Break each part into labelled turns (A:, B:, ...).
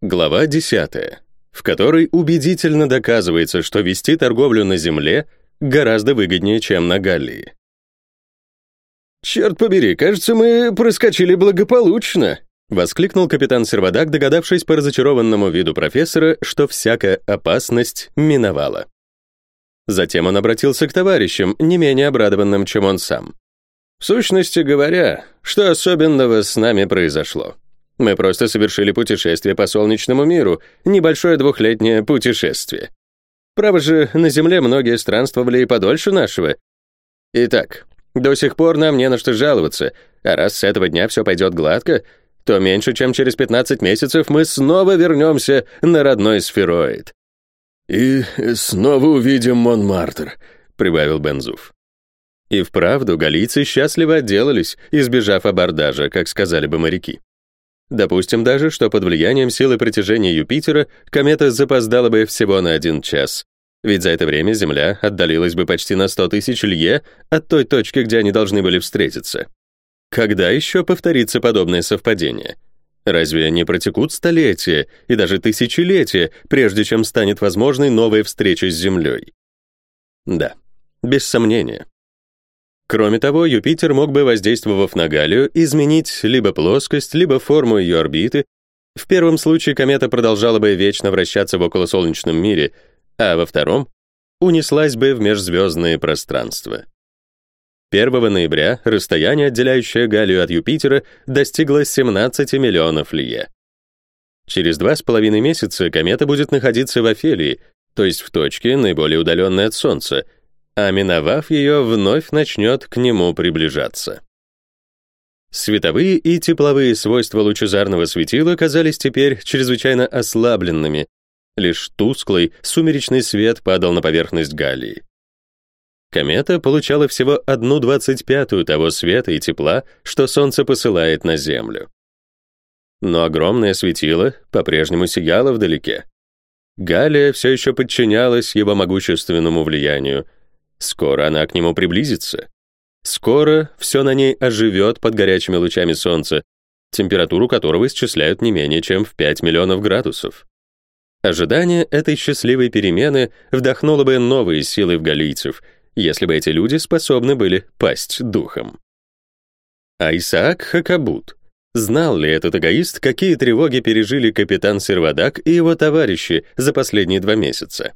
A: Глава 10, в которой убедительно доказывается, что вести торговлю на Земле гораздо выгоднее, чем на Галлии. «Черт побери, кажется, мы проскочили благополучно», — воскликнул капитан Сервадак, догадавшись по разочарованному виду профессора, что всякая опасность миновала. Затем он обратился к товарищам, не менее обрадованным, чем он сам. «В сущности говоря, что особенного с нами произошло? Мы просто совершили путешествие по солнечному миру, небольшое 2-летнее путешествие. Право же, на Земле многие странствовали и подольше нашего. Итак, до сих пор нам не на что жаловаться, а раз с этого дня все пойдет гладко, то меньше чем через 15 месяцев мы снова вернемся на родной сфероид».
B: «И снова увидим Монмартр», — прибавил Бензуф.
A: И вправду галлийцы счастливо отделались, избежав абордажа, как сказали бы моряки. Допустим даже, что под влиянием силы притяжения Юпитера комета запоздала бы всего на 1 час, ведь за это время Земля отдалилась бы почти на 100 тысяч лье от той точки, где они должны были встретиться. Когда еще повторится подобное совпадение? Разве не протекут столетия и даже тысячелетия, прежде чем станет возможной новая встреча с Землей? Да, без сомнения. Кроме того, Юпитер мог бы, воздействовав на Галлию, изменить либо плоскость, либо форму ее орбиты. В первом случае комета продолжала бы вечно вращаться в околосолнечном мире, а во втором унеслась бы в межзвездные пространства. 1 ноября расстояние, отделяющее Галлию от Юпитера, достигло 17 миллионов лье. Через 2,5 месяца комета будет находиться в Офелии, то есть в точке, наиболее удаленной от Солнца, а миновав ее, вновь начнет к нему приближаться. Световые и тепловые свойства лучезарного светила казались теперь чрезвычайно ослабленными, лишь тусклый, сумеречный свет падал на поверхность Галлии. Комета получала всего 1/25 того света и тепла, что Солнце посылает на Землю. Но огромное светило по-прежнему сияло вдалеке. Галлия все еще подчинялась его могущественному влиянию. Скоро она к нему приблизится. Скоро все на ней оживет под горячими лучами Солнца, температуру которого исчисляют не менее чем в 5 миллионов градусов. Ожидание этой счастливой перемены вдохнуло бы новые силы в галлийцев, если бы эти люди способны были пасть духом. А Исаак Хакабут. Знал ли этот эгоист, какие тревоги пережили капитан Сервадак и его товарищи за последние 2 месяца?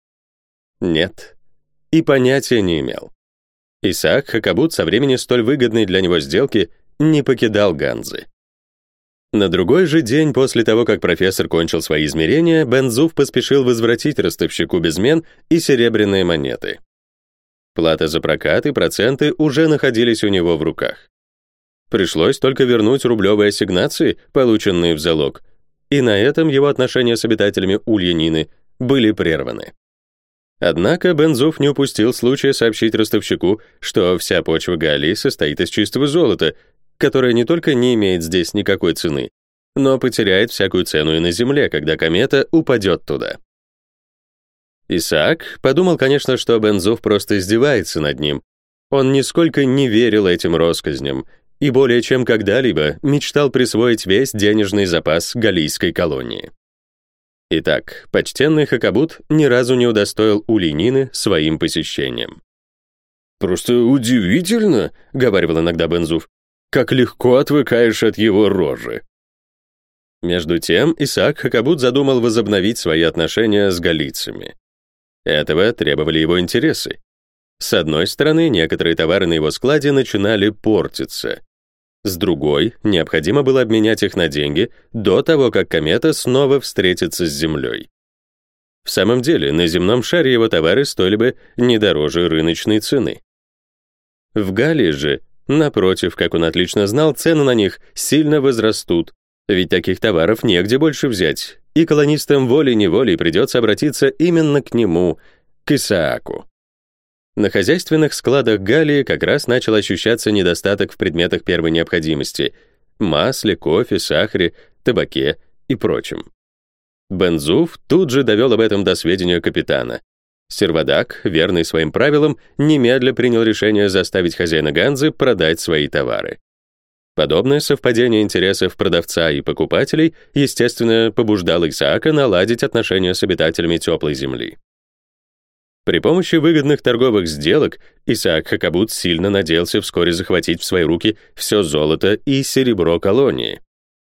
A: Нет. И понятия не имел. Исаак Хакабут со времени столь выгодной для него сделки не покидал Ганзы. На другой же день после того, как профессор кончил свои измерения, Бензуф поспешил возвратить ростовщику безмен и серебряные монеты. Плата за прокат и проценты уже находились у него в руках. Пришлось только вернуть рублевые ассигнации, полученные в залог, и на этом его отношения с обитателями Ульянины были прерваны. Однако Бензуф не упустил случая сообщить ростовщику, что вся почва Галлии состоит из чистого золота, которое не только не имеет здесь никакой цены, но потеряет всякую цену и на Земле, когда комета упадет туда. Исаак подумал, конечно, что Бензуф просто издевается над ним. Он нисколько не верил этим россказням и более чем когда-либо мечтал присвоить весь денежный запас галлийской колонии. Итак, почтенный Хакабут ни разу не удостоил Ульянины своим посещением.
B: «Просто удивительно», — говаривал иногда Бензуф, «как легко отвыкаешь от его рожи».
A: Между тем, Исаак Хакабут задумал возобновить свои отношения с галлийцами. Этого требовали его интересы. С одной стороны, некоторые товары на его складе начинали портиться. С другой, необходимо было обменять их на деньги до того, как комета снова встретится с Землей. В самом деле, на земном шаре его товары стоили бы не дороже рыночной цены. В Галлии же, напротив, как он отлично знал, цены на них сильно возрастут, ведь таких товаров негде больше взять, и колонистам волей-неволей придется обратиться именно к нему, к Исааку. На хозяйственных складах Галлии как раз начал ощущаться недостаток в предметах первой необходимости — масле, кофе, сахаре, табаке и прочем. Бензуф тут же довел об этом до сведения капитана. Сервадак, верный своим правилам, немедля принял решение заставить хозяина Ганзы продать свои товары. Подобное совпадение интересов продавца и покупателей, естественно, побуждало Исаака наладить отношения с обитателями теплой земли. При помощи выгодных торговых сделок Исаак Хакабут сильно надеялся вскоре захватить в свои руки все золото и серебро колонии.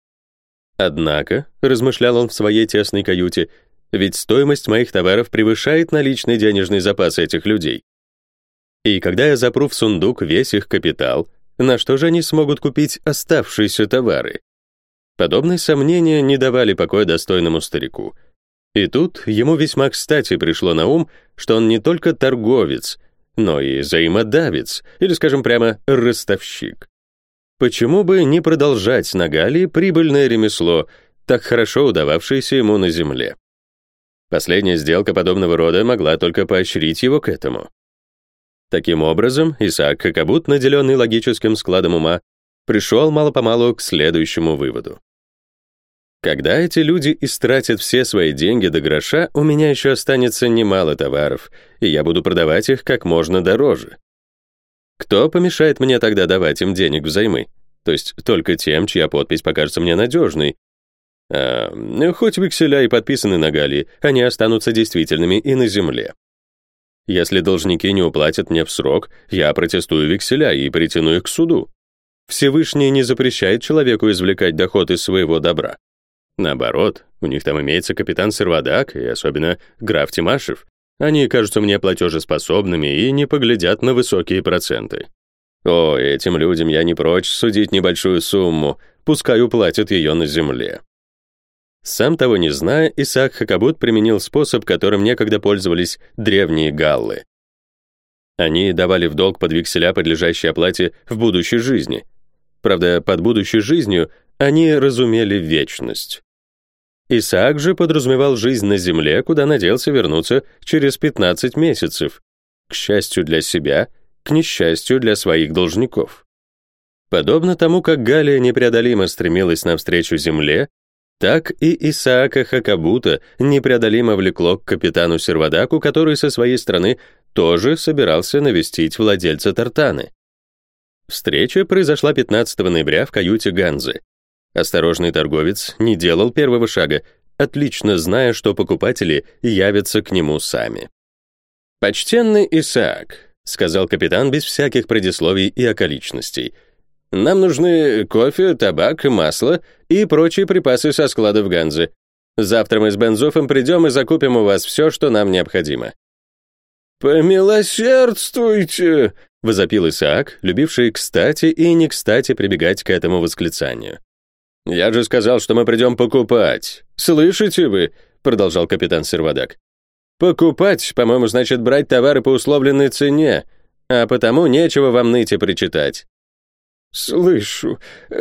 A: Однако, размышлял он в своей тесной каюте, ведь стоимость моих товаров превышает наличный денежный запас этих людей. И когда я запру в сундук весь их капитал, на что же они смогут купить оставшиеся товары? Подобные сомнения не давали покоя достойному старику. И тут ему весьма кстати пришло на ум, что он не только торговец, но и взаимодавец, или, скажем прямо, ростовщик. Почему бы не продолжать на Галлии прибыльное ремесло, так хорошо удававшееся ему на земле? Последняя сделка подобного рода могла только поощрить его к этому. Таким образом, Исаак Хакабут, наделенный логическим складом ума, пришел мало-помалу к следующему выводу. Когда эти люди истратят все свои деньги до гроша, у меня еще останется немало товаров, и я буду продавать их как можно дороже. Кто помешает мне тогда давать им денег взаймы? То есть только тем, чья подпись покажется мне надежной. Хоть векселя и подписаны на Галлии, они останутся действительными и на земле. Если должники не уплатят мне в срок, я протестую векселя и притяну их к суду. Всевышний не запрещает человеку извлекать доход из своего добра. Наоборот, у них там имеется капитан Сервадак и особенно граф Тимашев. Они кажутся мне платежеспособными и не поглядят на высокие проценты. О, этим людям я не прочь судить небольшую сумму, пускай уплатят ее на земле. Сам того не зная, Исаак Хакабут применил способ, которым некогда пользовались древние галлы. Они давали в долг под векселя, подлежащие оплате в будущей жизни. Правда, под будущей жизнью они разумели вечность. Исаак же подразумевал жизнь на земле, куда надеялся вернуться через 15 месяцев, к счастью для себя, к несчастью для своих должников. Подобно тому, как Галлия непреодолимо стремилась навстречу земле, так и Исаака Хакабута непреодолимо влекло к капитану Сервадаку, который со своей стороны тоже собирался навестить владельца Тартаны. Встреча произошла 15 ноября в каюте Ганзы. Осторожный торговец не делал первого шага, отлично зная, что покупатели явятся к нему сами. «Почтенный Исаак», — сказал капитан без всяких предисловий и околичностей, «нам нужны кофе, табак, масло и прочие припасы со складов Ганзы. Завтра мы с Бензофом придем и закупим у вас все, что нам необходимо». «Помилосердствуйте!» — возопил Исаак, любивший кстати и не кстати прибегать к этому восклицанию. «Я же сказал, что мы придем покупать. Слышите вы?» — продолжал капитан Сервадак. «Покупать, по-моему, значит брать товары по условленной цене, а потому нечего вам ныть и причитать». «Слышу,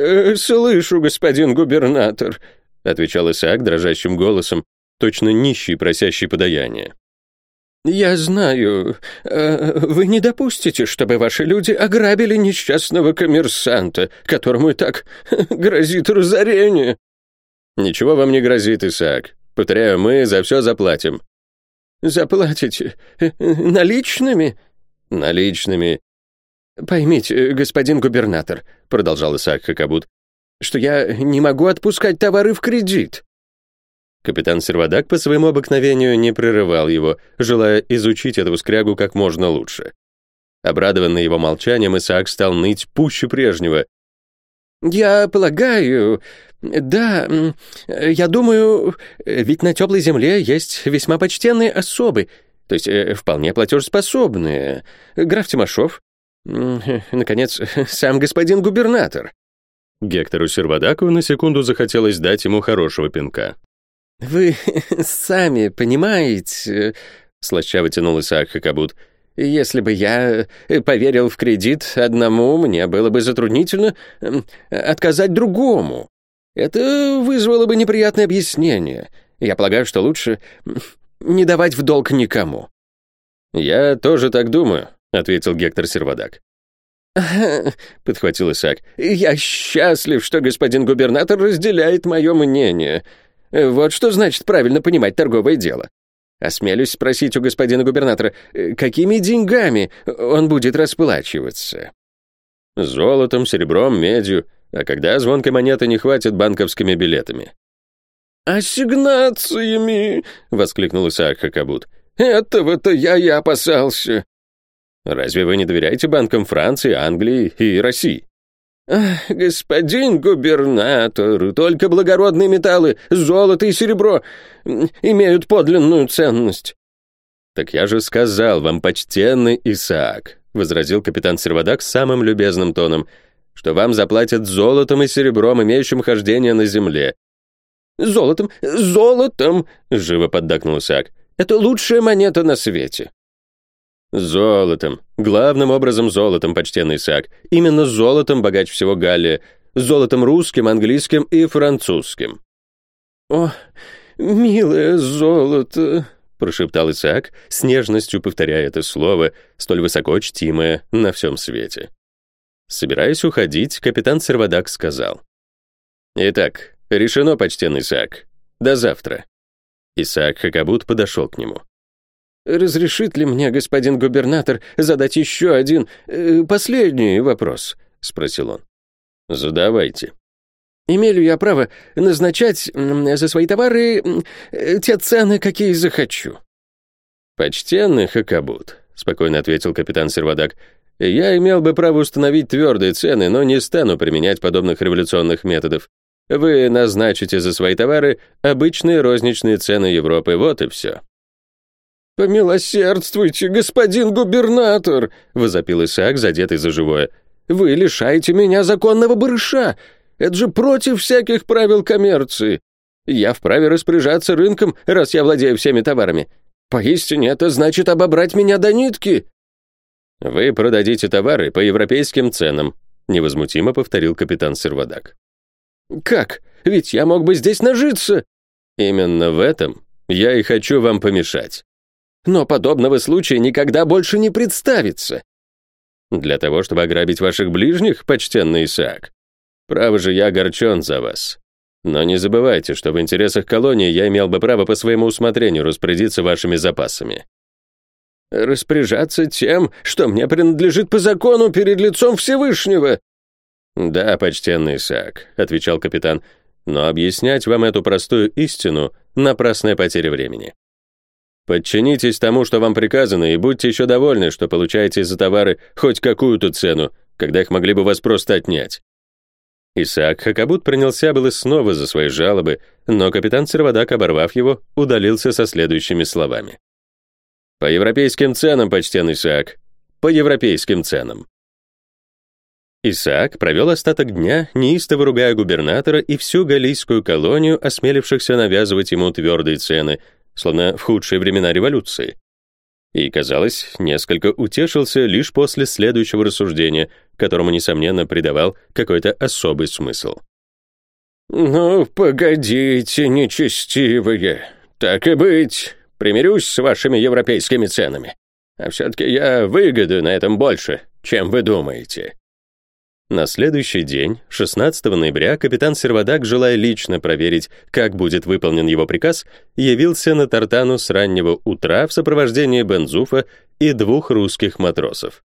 A: господин губернатор», — отвечал Исаак дрожащим голосом, точно нищий, просящий подаяние. «Я знаю, вы не допустите, чтобы ваши люди ограбили несчастного коммерсанта, которому и так грозит разорение». «Ничего вам не грозит, Исаак. Повторяю, мы за все заплатим». «Заплатите? Наличными?» «Наличными». «Поймите, господин губернатор», — продолжал Исаак Хакабут, «что я не могу отпускать товары в кредит». Капитан Сервадак по своему обыкновению не прерывал его, желая изучить эту скрягу как можно лучше. Обрадованный его молчанием, Исаак стал ныть пуще прежнего. «Я полагаю, да, я думаю, ведь на теплой земле есть весьма почтенные особы, то есть вполне платежеспособные. Граф Тимашов, наконец, сам господин губернатор». Гектору Сервадаку на секунду захотелось дать ему хорошего пинка. «Вы сами понимаете, — слащаво тянул Исаак Хакабут, — если бы я поверил в кредит одному, мне было бы затруднительно отказать другому. Это вызвало бы неприятное объяснение. Я полагаю, что лучше не давать в долг никому». «Я тоже так думаю», — ответил Гектор Сервадак. Подхватил Исаак. «Я счастлив, что господин губернатор разделяет мое мнение. Вот что значит правильно понимать торговое дело. Осмелюсь спросить у господина губернатора, какими деньгами он будет расплачиваться?» «Золотом, серебром, медью. А когда звонкой монеты не хватит банковскими билетами?»
B: «Ассигнациями!» — воскликнул Исаак Хакабут. «Этого-то я и опасался».
A: «Разве вы не доверяете банкам Франции, Англии и России?»
B: «Ах, господин губернатор, только благородные металлы, золото и серебро, имеют подлинную ценность».
A: «Так я же сказал вам, почтенный Исаак», — возразил капитан Сервадак самым любезным тоном, «что вам заплатят золотом и серебром, имеющим хождение на земле».
B: «Золотом, золотом!» —
A: живо поддакнул Исаак.
B: «Это лучшая монета на свете».
A: «Золотом. Главным образом золотом, почтенный Исаак. Именно золотом богаче всего Галлия. Золотом русским, английским и французским».
B: «О, милое золото!»
A: — прошептал Исаак, с нежностью повторяя это слово, столь высоко чтимое на всем свете. Собираясь уходить, капитан Сервадак сказал: «Итак, решено, почтенный Исаак. До завтра». Исаак Хакабут подошел к нему.
B: «Разрешит ли мне, господин губернатор, задать еще один, последний вопрос?» — спросил он.
A: «Задавайте».
B: «Имею ли я право назначать за свои товары те цены, какие захочу?»
A: «Почтенный Хакабут», — спокойно ответил капитан Сервадак, «я имел бы право установить твердые цены, но не стану применять подобных революционных методов. Вы назначите за свои товары обычные розничные цены Европы, вот и все».
B: «Помилосердствуйте, господин губернатор!» — возопил Исаак, задетый за живое. «Вы лишаете меня законного барыша! Это же против всяких правил коммерции! Я вправе распоряжаться рынком, раз я владею всеми товарами. Поистине это значит обобрать меня до нитки!»
A: «Вы продадите товары по европейским ценам», — невозмутимо повторил капитан Сервадак.
B: «Как? Ведь я мог бы здесь нажиться!»
A: «Именно в этом я и хочу вам помешать».
B: «Но подобного случая никогда больше не представится».
A: «Для того, чтобы ограбить ваших ближних, почтенный Исаак? Право же, я огорчен за вас. Но не забывайте, что в интересах колонии я имел бы право по своему усмотрению распорядиться вашими запасами».
B: «Распоряжаться тем, что мне принадлежит по закону перед лицом Всевышнего?»
A: «Да, почтенный Исаак», — отвечал капитан, «но объяснять вам эту простую истину — напрасная потеря времени. Подчинитесь тому, что вам приказано, и будьте еще довольны, что получаете за товары хоть какую-то цену, когда их могли бы вас просто отнять». Исаак Хакабут принялся было снова за свои жалобы, но капитан Сервадак, оборвав его, удалился со следующими словами: «По европейским ценам, почтенный Исаак, по европейским ценам». Исаак провел остаток дня, неистово ругая губернатора и всю галлийскую колонию, осмелившихся навязывать ему твердые цены, словно в худшие времена революции. И, казалось, несколько утешился лишь после следующего рассуждения, которому, несомненно, придавал какой-то особый смысл.
B: «Ну, погодите, нечестивые. Так и быть, примирюсь с вашими европейскими ценами. А все-таки я выгоду на этом больше, чем вы думаете».
A: На следующий день, 16 ноября, капитан Сервадак, желая лично проверить, как будет выполнен его приказ, явился на Тартану с раннего утра в сопровождении Бензуфа и 2 русских матросов.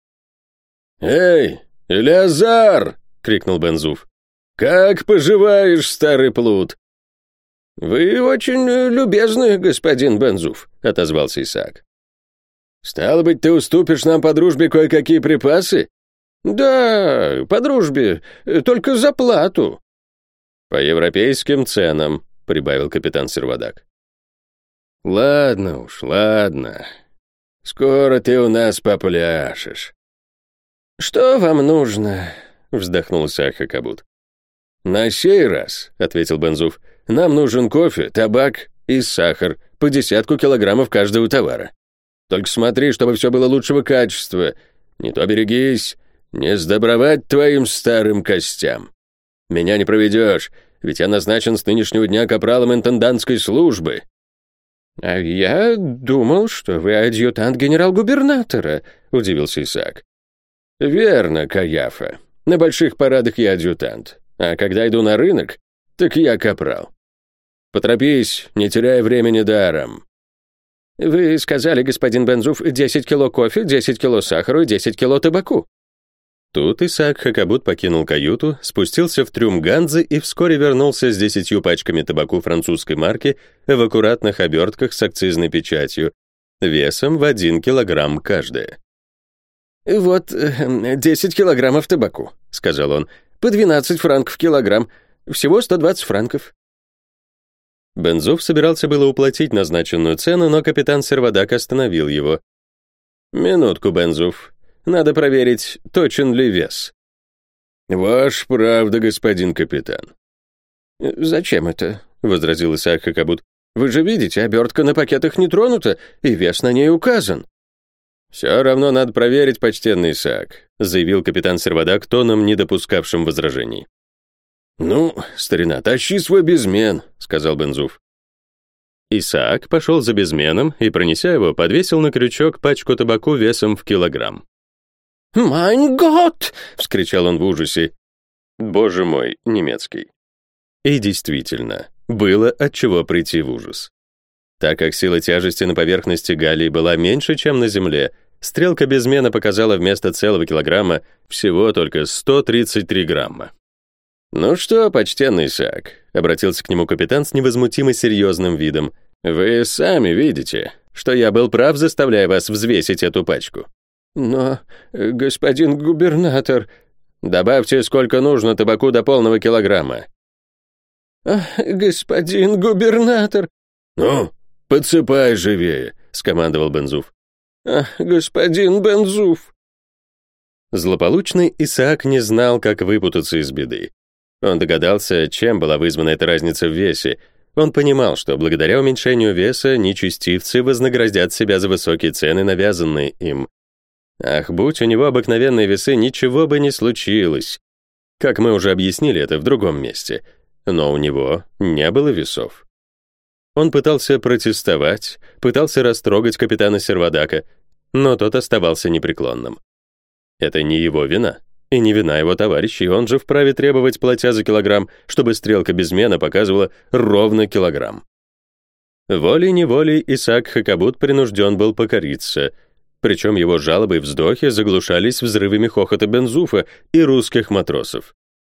B: «Эй, Элиазар!» — крикнул Бензуф. «Как поживаешь, старый плут?» «Вы очень любезны, господин Бензуф», — отозвался Исаак. «Стало быть, ты уступишь нам по дружбе кое-какие припасы?» «Да, по дружбе, только за плату».
A: «По европейским ценам», — прибавил капитан Сервадак.
B: «Ладно уж, ладно. Скоро ты у нас попляшешь». «Что вам нужно?» — вздохнул Исаак Хакабут. «На сей раз», — ответил Бензуф, — «нам нужен кофе, табак и сахар по 10 килограммов каждого товара. Только смотри, чтобы все было лучшего качества. Не то берегись, не сдобровать твоим старым костям. Меня не проведешь, ведь я назначен с нынешнего дня капралом интендантской службы». «А я думал, что вы адъютант генерал-губернатора», — удивился Исаак. «Верно, Каяфа. На больших парадах я адъютант, а когда иду на рынок, так я капрал. Поторопись, не теряя времени даром». «Вы сказали, господин Бензуф, 10 кило кофе, 10 кило сахара и 10 кило табаку».
A: Тут Исаак Хакабут покинул каюту, спустился в трюм Ганзы и вскоре вернулся с 10 пачками табаку французской марки в аккуратных обертках с акцизной печатью, весом в 1 килограмм каждая.
B: «Вот 10 килограммов табаку», — сказал он, — «по 12 франков килограмм, всего 120 франков».
A: Бензуф собирался было уплатить назначенную цену, но капитан Сервадак остановил его. «Минутку, Бензуф. Надо проверить, точен ли вес».
B: «Ваша правда, господин капитан».
A: «Зачем это?» — возразил Исаак Хакабут. «Вы же видите, обертка на пакетах не тронута, и вес на ней указан». «Все равно надо проверить, почтенный Исаак», — заявил капитан Сервадак тоном, не допускавшим возражений.
B: «Ну, старина, тащи свой безмен», — сказал Бензуф.
A: Исаак пошел за безменом и, пронеся его, подвесил на крючок пачку табаку весом в килограмм.
B: «Майн гот!» —
A: вскричал он в ужасе. «Боже мой», немецкий. И действительно, было от чего прийти в ужас. Так как сила тяжести на поверхности Галлии была меньше, чем на Земле, стрелка безмена показала вместо целого килограмма всего только 133 грамма. «Ну что, почтенный Исаак», — обратился к нему капитан с невозмутимо серьезным видом, «вы сами видите, что я был прав, заставляя вас взвесить эту пачку».
B: «Но, господин губернатор...»
A: «Добавьте, сколько нужно табаку до полного килограмма».
B: «Господин губернатор...»
A: «Ну, подсыпай живее», — скомандовал Бензуф.
B: «Господин Бензуф...»
A: Злополучный Исаак не знал, как выпутаться из беды. Он догадался, чем была вызвана эта разница в весе. Он понимал, что благодаря уменьшению веса нечестивцы вознаградят себя за высокие цены, навязанные им. Ах, будь у него обыкновенные весы, ничего бы не случилось. Как мы уже объяснили это в другом месте. Но у него не было весов. Он пытался протестовать, пытался растрогать капитана Сервадака, но тот оставался непреклонным. Это не его вина, и не вина его товарищей, он же вправе требовать, платя за килограмм, чтобы стрелка безмена показывала ровно килограмм. Волей-неволей Исаак Хакабут принужден был покориться, причем его жалобы и вздохи заглушались взрывами хохота Бензуфа и русских матросов.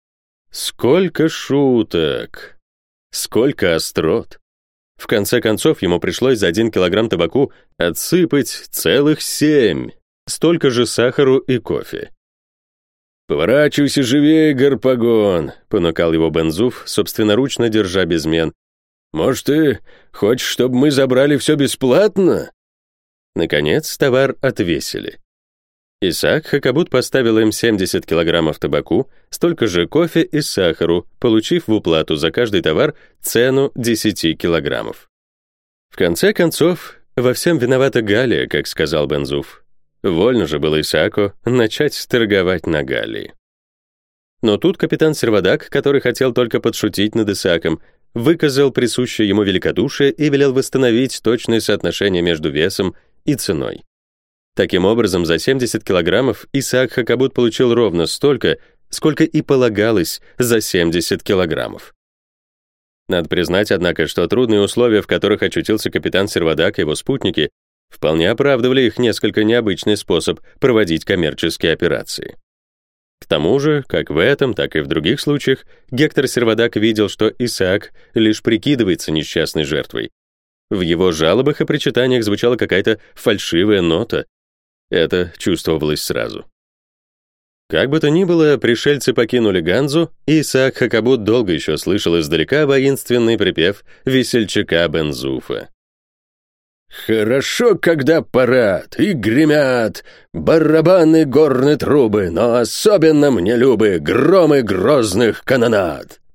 A: Сколько шуток! Сколько острот! В конце концов, ему пришлось за 1 килограмм табаку отсыпать целых 7, столько же сахару и кофе.
B: «Поворачивайся живее, Гарпагон»,
A: — понукал его Бензуф, собственноручно держа безмен.
B: «Может, ты хочешь, чтобы мы забрали все бесплатно?»
A: Наконец, товар отвесили. Исаак Хакабут поставил им 70 килограммов табаку, столько же кофе и сахару, получив в уплату за каждый товар цену 10 килограммов. В конце концов, во всем виновата Галлия, как сказал Бензуф. Вольно же было Исааку начать торговать на Галлии. Но тут капитан Сервадак, который хотел только подшутить над Исааком, выказал присущее ему великодушие и велел восстановить точное соотношение между весом и ценой. Таким образом, за 70 килограммов Исаак Хакабут получил ровно столько, сколько и полагалось за 70 килограммов. Надо признать, однако, что трудные условия, в которых очутился капитан Сервадак и его спутники, вполне оправдывали их несколько необычный способ проводить коммерческие операции. К тому же, как в этом, так и в других случаях, Гектор Сервадак видел, что Исаак лишь прикидывается несчастной жертвой. В его жалобах и причитаниях звучала какая-то фальшивая нота. Это чувствовалось сразу. Как бы то ни было, пришельцы покинули Ганзу, и Исаак Хакабут долго еще слышал издалека воинственный припев весельчака Бензуфа.
B: «Хорошо, когда парад, и гремят барабаны горны трубы, но особенно мне любы громы грозных канонад».